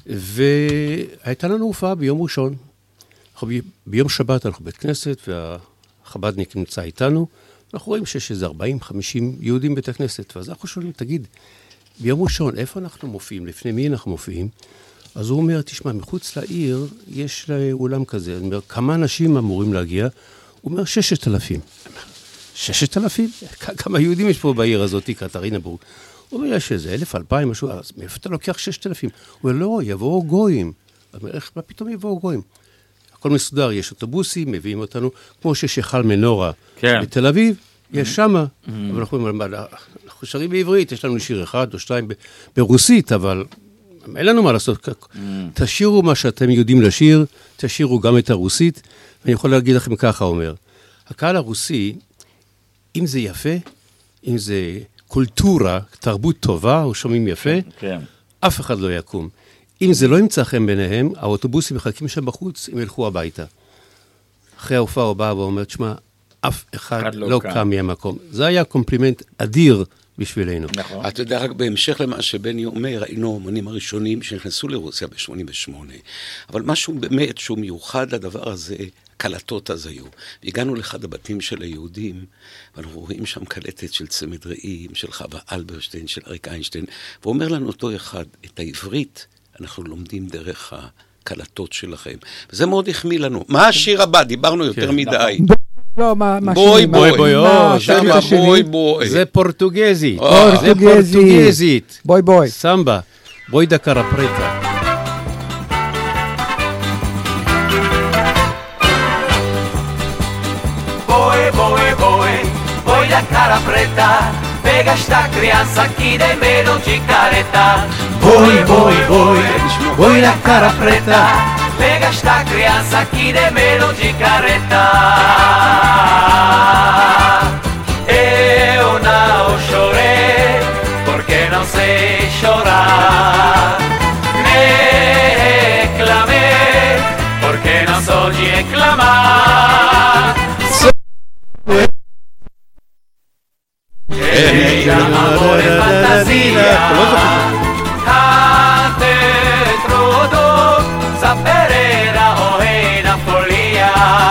והייתה לנו הופעה ביום ראשון. ביום שבת אנחנו בית כנסת, והחב"דניק נמצא איתנו. אנחנו רואים שיש איזה ארבעים חמישים יהודים בית הכנסת. ואז אנחנו שואלים, תגיד, ביום ראשון, איפה אנחנו מופיעים? לפני מי אנחנו מופיעים? אז הוא אומר, תשמע, מחוץ לעיר יש אולם כזה. אני אומר, כמה אנשים אמורים להגיע? הוא אומר, ששת אלפים. ששת אלפים? כמה יהודים יש פה בעיר הזאת, אקטרינבורג? הוא אומר, יש איזה אלף, אלפיים, משהו, אז מאיפה אתה לוקח ששת אלפים? הוא אומר, לא, יבואו גויים. הוא אומר, איך, מה פתאום יבואו גויים? הכל מסודר, יש אוטובוסים, מביאים אותנו, כמו שיש היכל מנורה כן. בתל אביב, יש שמה. Mm-hmm. אבל אנחנו אומרים, אנחנו שרים בעברית, יש לנו שיר אחד או שתיים ברוסית, אבל אין לנו מה לעשות. תשירו מה שאתם יודעים לשיר, תשירו גם את הרוסית, ואני יכול להגיד לכם ככה, אומר. הקהל הרוסי, אם זה יפה, אם זה קולטורה, תרבות טובה, או שומעים יפה, כן. אף אחד לא יקום. אם זה לא ימצא חן ביניהם, האוטובוסים מחכים שם בחוץ, הם ילכו הביתה. אחרי ההופעה הוא בא ואומר, תשמע, אף אחד, אחד לא, לא קם. קם מהמקום. זה היה קומפלימנט אדיר בשבילנו. נכון. אתה יודע, רק בהמשך למה שבני אומר, היינו האמנים הראשונים שנכנסו לרוסיה ב-שמונים ושמונה. אבל משהו באמת שהוא מיוחד לדבר הזה, קלטות אז היו. הגענו לאחד הבתים של היהודים, ואנחנו רואים שם קלטת של צמד רעים, של חווה אלברשטיין, של אריק איינשטיין, ואומר לנו אותו אחד, את העברית אנחנו לומדים דרך הקלטות שלכם. וזה מאוד החמיא לנו. מה השיר הבא? דיברנו יותר מדי. לא, מה השיר? בוי בוי בוי, שמה בוי בוי. זה פורטוגזית. זה פורטוגזית. בוי בוי. סמבה. בוי דה קרפרטה. Voi, voi, voi, voi da cara preta, pega sta crianza chi dai meno gicaretta. Voi, voi, voi, voi da cara preta, pega sta crianza chi dai meno gicaretta. Eu não chorei, porque não sei chorar. Ne clamei, porque não sou de reclamar. E amore e fantasia cante trudo saperera o e na folia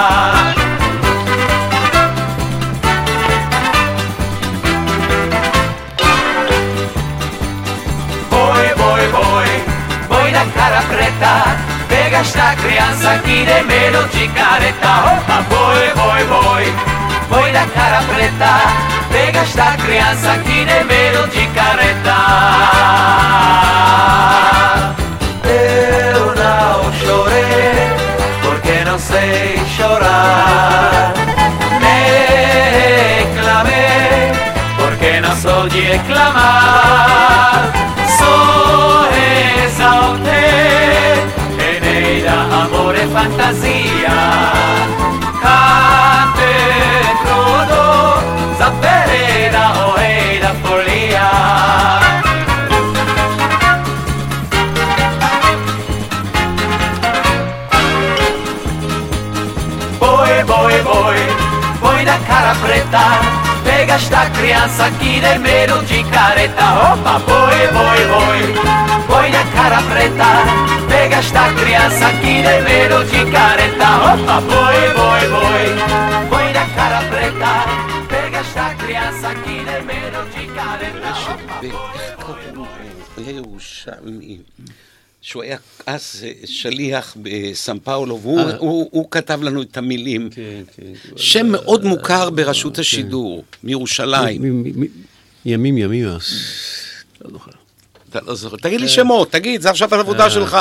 Voi, voi, voi, voi da cara preta pega sta crianza chi de meno gicaretta Opa, voi, voi, voi, voi da cara preta pega sta criança aqui de medo de careta. Eu não chorei, porque não sei chorar. Nem clamei, porque não sou de reclamar. Só exaltei, Eneida, amor e fantasia. Cante trudo, Zaperera o rei da folia Boi, boi, boi, boi da cara preta Pega esta criança aqui de medo de careta Opa, boi, boi, boi, boi da cara preta Pega esta criança aqui de medo de careta Opa, boi, boi, boi, boi da cara preta sta crianza chi del meno ci caretta היה ירושלמי, שהוא היה אז שליח בסן פאולו, והוא כתב לנו את המילים. שם מאוד מוכר ברשות השידור, מירושלים. ימים ימים. אתה לא זוכר. תגיד לי שמות, תגיד, זה עכשיו העבודה שלך.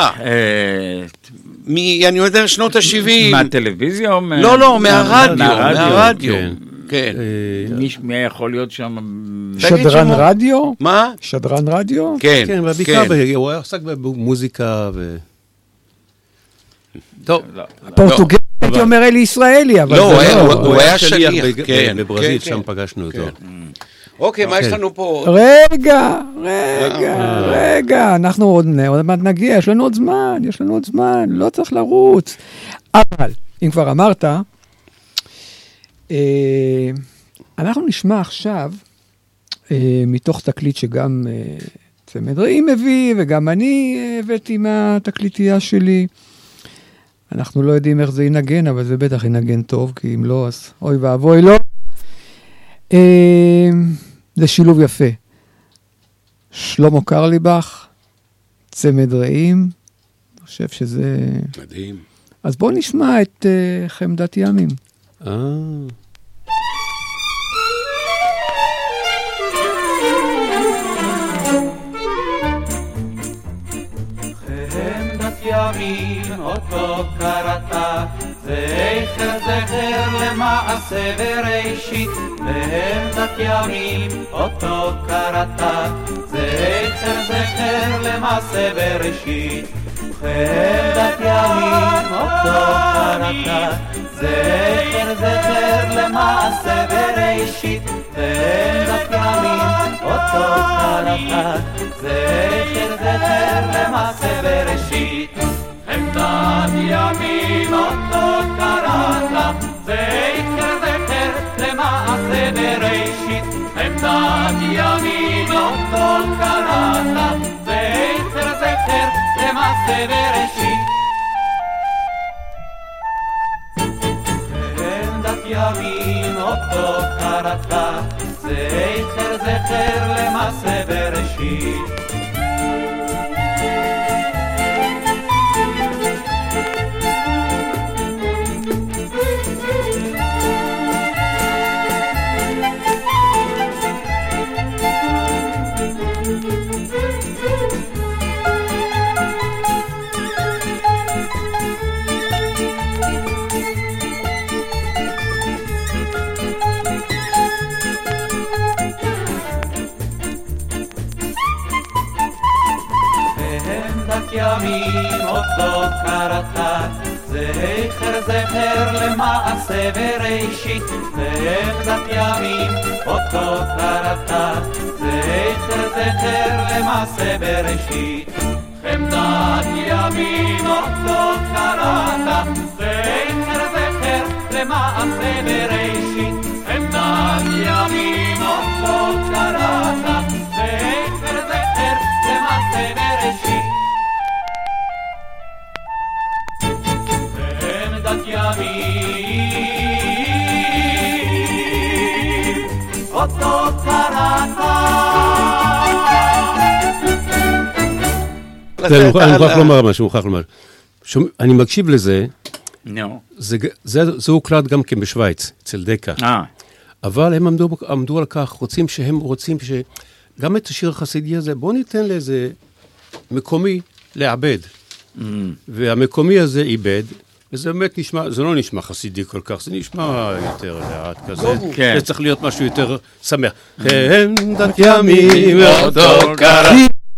אני יודע, שנות ה-שבעים. מהטלוויזיה או מה... לא, לא, מהרדיו, מהרדיו. כן. מי יכול להיות שם? שדרן רדיו? מה? שדרן רדיו? כן. כן, ובעיקר הוא היה עסק במוזיקה ו... טוב. פורטוגזית, הייתי אומר אלי ישראלי, אבל זה לא. הוא היה שליח, כן. בברזיל, שם פגשנו אותו. אוקיי, מה יש לנו פה? רגע, רגע, רגע, אנחנו עוד מעט נגיע, יש לנו עוד זמן, יש לנו עוד זמן, לא צריך לרוץ. אבל, אם כבר אמרת, אנחנו נשמע עכשיו, מתוך תקליט שגם צמד רעים מביא, וגם אני הבאתי מהתקליטייה שלי. אנחנו לא יודעים איך זה ינגן, אבל זה בטח ינגן טוב, כי אם לא, אז אוי ואבוי לא. זה שילוב יפה. שלמה קרליבך, צמד רעים, אני חושב שזה... מדהים. אז בואו נשמע את uh, חמדת ימים. אה... ימים אותו קראת, זכר זכר למען למעשה בראשית, והם דת ימים אותו קראת, זכר זכר למעשה בראשית. והם דת ימים אותו קראת, זכר זכר למעשה בראשית. והם דת ימים אותו קראת, זכר זכר למעשה בראשית. הם דת ימים אותו קראת, זכר זכר למעשה בראשית. הם דת ימים אותו קראת, זכר זכר למעשה בראשית. הם דת ימים אותו קראת, זכר זכר למעשה בראשית. ימים אותו קראת, זכר זכר למעשה בראשית. והם דת ימים אותו קראת, זכר זכר למעשה בראשית. הם דת ימים אותו קראת, זכר זכר למעשה בראשית. הם דת ימים אותו קראת, זכר זכר למעשה בראשית. אותו קראת. אני מוכרח לומר משהו, מוכרח לומר. אני מקשיב לזה, זה הוקלט גם כן בשוויץ, אצל דקה. אבל הם עמדו על כך, רוצים שהם רוצים שגם את השיר החסידי הזה, בואו ניתן לאיזה מקומי לעבד. והמקומי הזה איבד, וזה באמת נשמע, זה לא נשמע חסידי כל כך, זה נשמע יותר לאט כזה, זה צריך להיות משהו יותר שמח. הם דת ימים אותו קראת.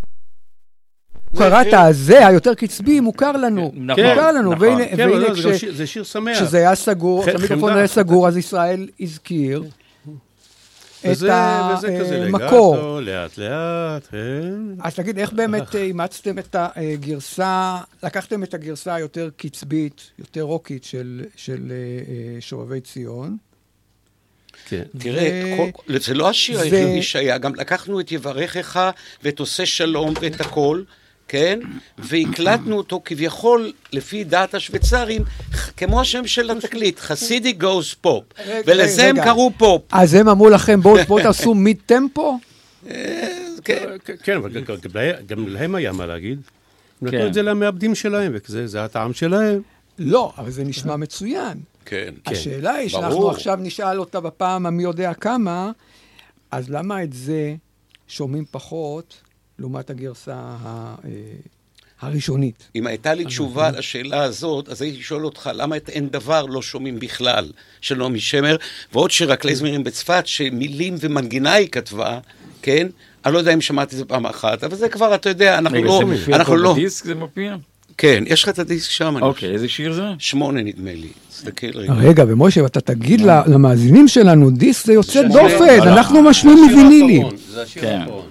קראת הזה, היותר קצבי, מוכר לנו, מוכר לנו, והנה זה שיר שמח. כשזה היה סגור, המיקרופון היה סגור, אז ישראל הזכיר את המקור. לאט לאט. אז תגיד, איך באמת אימצתם את הגרסה, לקחתם את הגרסה היותר קצבית, יותר רוקית של שובבי ציון? תראה, זה לא השיר היחידי שהיה, גם לקחנו את יברכך ואת עושה שלום ואת הכל, כן? והקלטנו אותו כביכול, לפי דעת השוויצרים, כמו השם של התקליט, חסידי גוז פופ. ולזה הם קראו פופ. אז הם אמרו לכם, בואו תעשו מיד טמפו? כן, אבל גם להם היה מה להגיד. נתנו את זה למעבדים שלהם, וזה הטעם שלהם. לא, אבל זה נשמע מצוין. כן. השאלה היא שאנחנו עכשיו נשאל אותה בפעם המי יודע כמה, אז למה את זה שומעים פחות לעומת הגרסה הראשונית? אם הייתה לי תשובה לשאלה הזאת, אז הייתי שואל אותך, למה את אין דבר לא שומעים בכלל של נעמי שמר, ועוד שיר הקלייזמרים בצפת, שמילים ומנגינה היא כתבה, כן? אני לא יודע אם שמעתי את זה פעם אחת, אבל זה כבר, אתה יודע, אנחנו לא... זה מופיע פה בדיסק, זה מופיע? כן, יש לך את הדיסק שם. אוקיי, איזה שיר זה? שמונה נדמה לי. רגע, ומשה, אתה תגיד למאזינים שלנו, דיסק זה יוצא דופן, אנחנו משמיעים מווינילים. זה השיר האחרון.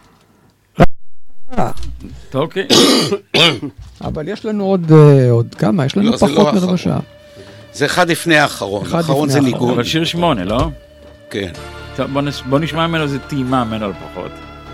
אוקיי. אבל יש לנו עוד כמה, יש לנו פחות מרבע שעה. זה אחד לפני האחרון, האחרון זה ניגון. אבל שיר שמונה, לא? כן. בוא נשמע ממנו איזה טעימה ממנו לפחות.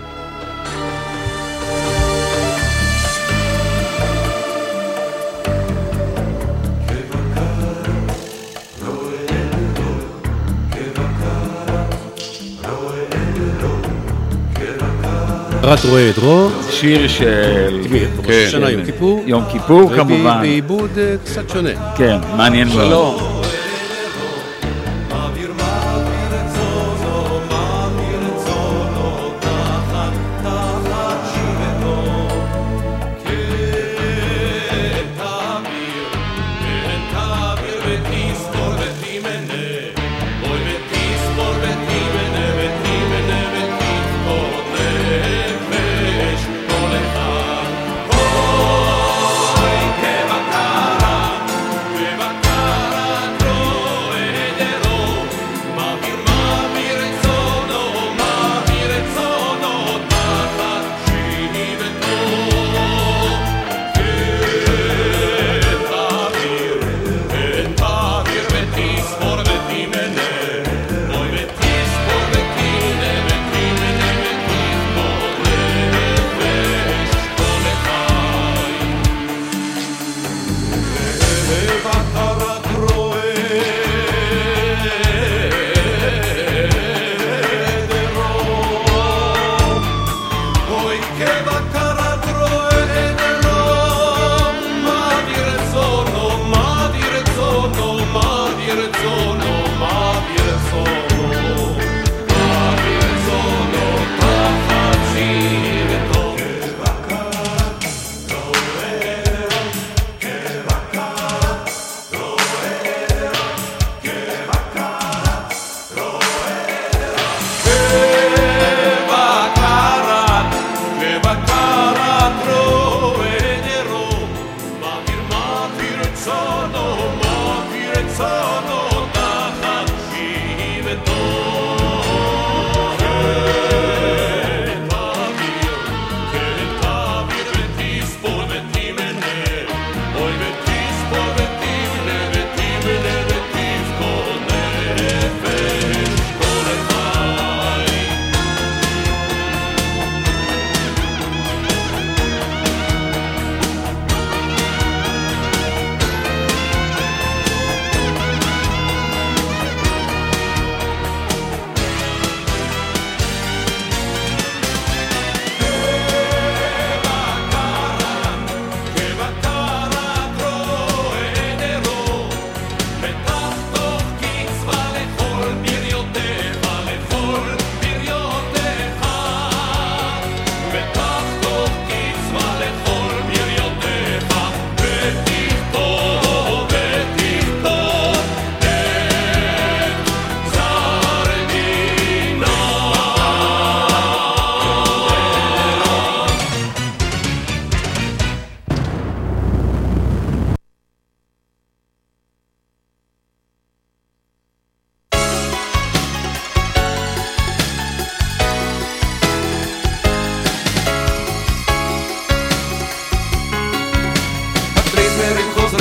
רת רואה עדרו, שיר של שנה יום כיפור, יום כיפור כמובן, בעיבוד קצת שונה. כן, מעניין מאוד.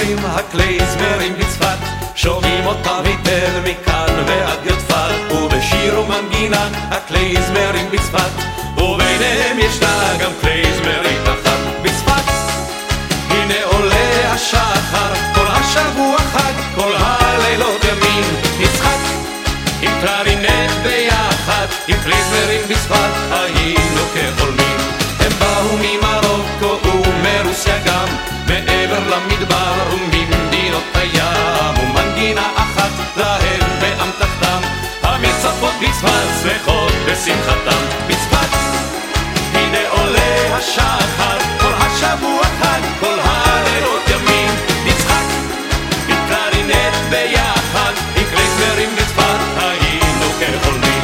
אומרים הקלייזמרים בצפת, שומעים אותם היטב מכאן ועד יודפת, ובשיר ומנגינה הקלייזמרים בצפת, וביניהם ישנה גם קלייזמרית אחת בצפת. הנה עולה השחר, כל השבוע חג, כל הלילות ימים נצחק, עם קלרינט ביחד, עם קלייזמרים בצפת, היינו כחולמים. הם באו ממרוקו ומרוסיה גם, מעבר למדבר וממדינות הים, ומנגינה אחת להם באמתחתם, המרצפות בצפת שמחות בשמחתם בצפת. הנה עולה השחר, כל השבוע חג, כל הלילות ימים נצחק, עם קלרינט ביחד, עם קלייזמרים בצפת, היינו כחולמים.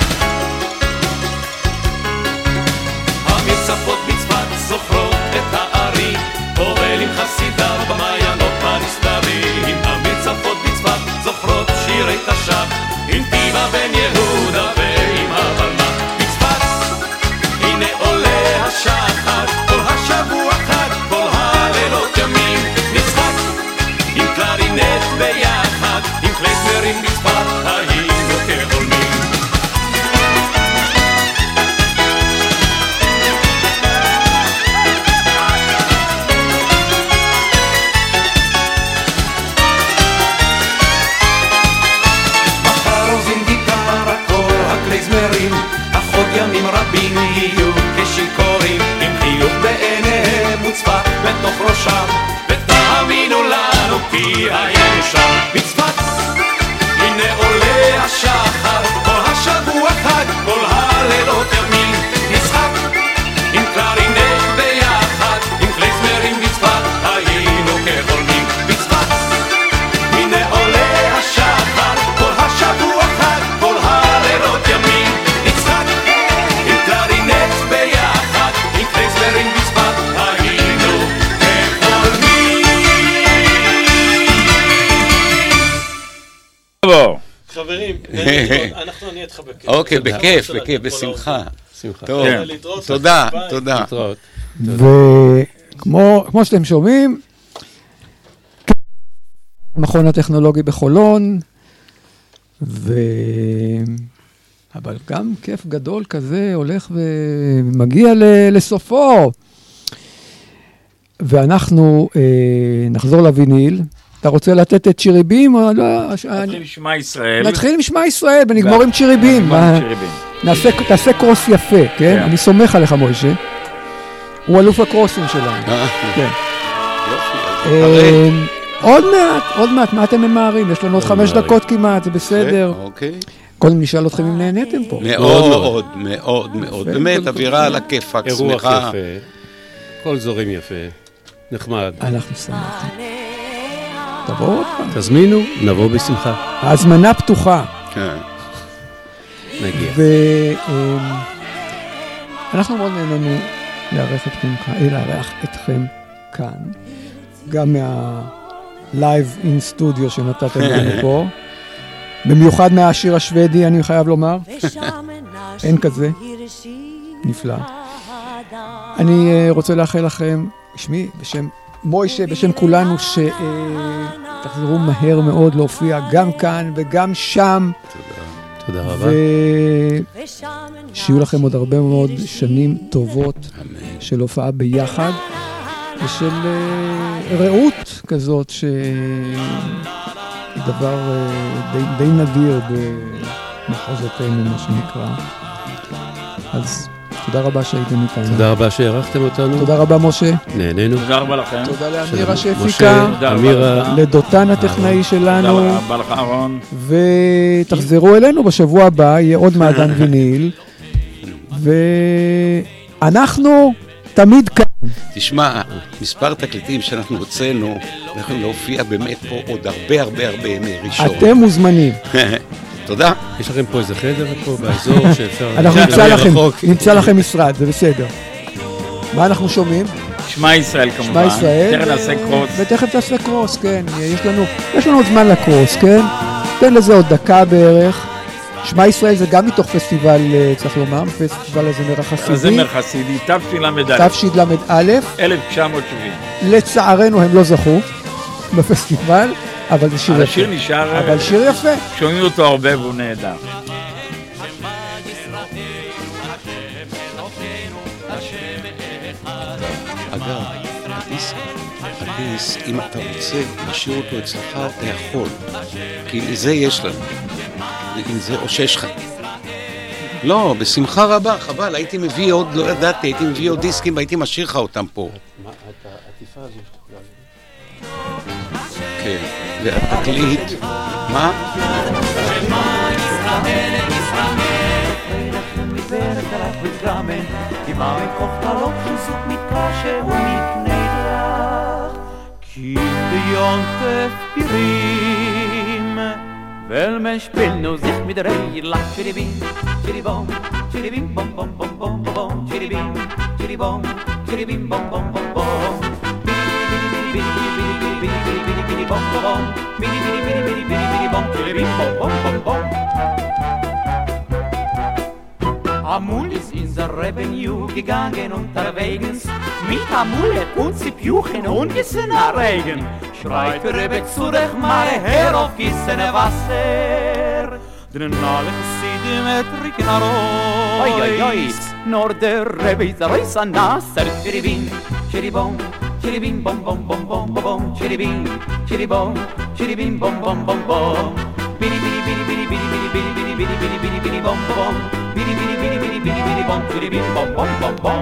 המרצפות בצפת זוכרות את הארי, אוהל עם חסידה במעיינות הנסתרים. המרצפות בצפת זוכרות שירי תש"ח, עם טיבה בן יהודה ועם הבלמה בצפת. הנה עולה השחר, כל השבוע חג, כל הלילות ימים נצחק, עם קלרינט ביחד, עם קלייזמרים בצפת, היינו כחולמים. אחות ימים רבים יהיו כשיקורים, עם חיוך בעיניהם וצפה בתוך ראשם, ותאמינו לנו כי היינו שם בצפת. הנה עולה השחר, כל השבוע חג, כל הלילות ימים נצחק, עם קלרינט ביחד, עם קלייזמרים בצפת, היינו כחולמים בצפת. הנה עולה השחר, כל השבוע חג, כל הלילות ימים נצחק, עם קלרינט ביחד, עם קלייזמרים בצפת, היינו כחולמים. חברים, אנחנו נהיה איתך בכיף. אוקיי, בכיף, בכיף, בשמחה. טוב, תודה, תודה. וכמו שאתם שומעים, מכון הטכנולוגי בחולון, ו... אבל גם כיף גדול כזה הולך ומגיע לסופו. ואנחנו אה, נחזור לויניל. אתה רוצה לתת את צ'יריבים? או לא? נתחיל שמע ישראל. נתחיל עם שמע ישראל ונגמור עם צ'יריבים. נעשה, תעשה קרוס יפה, כן? אני סומך עליך, מוישה. הוא אלוף הקרוסים שלנו. כן. עוד מעט, עוד מעט, מה אתם ממהרים? יש לנו עוד חמש דקות כמעט, זה בסדר. אוקיי. קודם נשאל אתכם אם נהניתם פה. מאוד, מאוד, מאוד. באמת, אווירה על הכיפק, שמחה. אירוח יפה, כל זורים יפה, נחמד. אנחנו שמחים. תבואו עוד פעם. תזמינו, נבוא בשמחה. ההזמנה פתוחה. כן. נגיע. ואנחנו מאוד נהנינו לארח אתכם כאן, לארח אתכם כאן, גם מהלייב אין סטודיו שנתתם לנו פה. במיוחד מהשיר השוודי, אני חייב לומר. אין כזה. נפלא. אני רוצה לאחל לכם, בשמי, בשם מוישה, בשם כולנו, שתחזרו מהר מאוד להופיע גם כאן וגם שם. תודה רבה. ושיהיו לכם עוד הרבה מאוד שנים טובות של הופעה ביחד, ושל רעות כזאת, שהיא דבר די, די נדיר במחוזותינו, מה שנקרא. אז תודה רבה שהייתם איתנו. תודה רבה שהערכתם אותנו. תודה רבה, משה. נהנינו. תודה רבה לכם. תודה לאמירה שהפיקה. אמירה. לדותן הטכנאי שלנו. תודה רבה לך, אהרון. ותחזרו אלינו בשבוע הבא, יהיה עוד מעדן ויניל. ואנחנו תמיד כאן. תשמע, מספר תקליטים שאנחנו הוצאנו, אנחנו להופיע באמת פה עוד הרבה הרבה הרבה ימי ראשון. אתם מוזמנים. תודה. יש לכם פה איזה חדר פה באזור שאפשר... אנחנו נמצא לכם, נמצא לכם משרד, זה בסדר. מה אנחנו שומעים? שמע ישראל כמובן. שמע ישראל. תכף נעשה קרוס. ותכף תעשה קרוס, כן. יש לנו, יש לנו עוד זמן לקרוס, כן? תן לזה עוד דקה בערך. שמע ישראל זה גם מתוך פסטיבל, צריך לומר, פסטיבל הזמר החסידי. הזמר חסידי, תשל"א. תשל"א. אלף תשע מאות שבעים. לצערנו הם לא זכו. בפסטיבל, אבל זה שיר יפה. השיר נשאר... אבל שיר יפה. שומעים אותו הרבה והוא נהדר. אגב, הדיסק, הדיסק, אם אתה רוצה לשיר אותו אצלך, אתה יכול. כי זה יש לנו. זה, או שיש לך. לא, בשמחה רבה, חבל, הייתי מביא עוד, לא ידעתי, הייתי מביא עוד דיסקים והייתי משאיר לך אותם פה. מה, את העטיפה הזו כן, והתקליט, מה? Weil man spielt nur sich mit der Reirlach Chiribim, Chiribom, Chiribim, bom, bom, bom, bom, bom, Chiribim, Chiribom, Chiribim, bom, bom, bom, bom Bidi, bidi, bidi, bidi, bidi, bidi, bidi, bidi, bom, bom Bidi, bidi, bidi, bidi, bidi, bidi, bom, Chiribim, bom, bom, bom, bom Amul ist in der Revenue gegangen unterwegs mit Amulet und Zipjuchen und Gissener Regen Schreit der Rebbe zurech mal her auf Gissene Wasser Den alle Chassidim ertrinken Arois Oi, oi, oi Nor der Rebbe ist der Reis an Nasser Chiribim, Chiribom, Chiribim, bom, bom, bom, bom, bom, bom Chiribim, Chiribom, Chiribim, bom, bom, bom, bom Bidi, bidi, bidi, bidi, bidi, bidi, bidi, bidi, bidi, bidi, bidi, bidi, bom, bom Bidi, bidi, bidi, bidi, bidi, bidi, bom, chiribim, bom, bom, bom, bom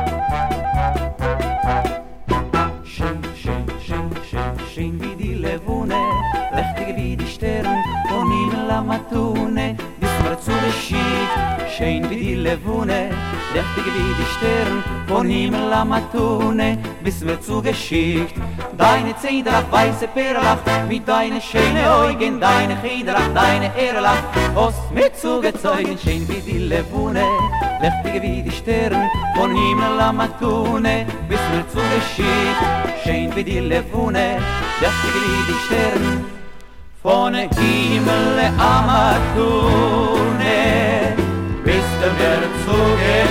Schön, schön, schön, schön, schön wie die Levune Lechtig wie die Stern von Himmel am Matune Bis mir zugeschickt Schön wie die Levune Lechtig wie die Stern von Himmel am Matune Bis mir zugeschickt Deine Zederlach, weiße Perlach Mit deine schöne Augen Deine Chiederlach, deine Ehrlach Aus mir zugezeugen Schön wie die Levune Lechtig wie die Stern von Himmel am Matune Bis mir zugeschickt Schön wie die Levune Lechtig wie die Stern von Himmel am Matune Bis mir zugeschickt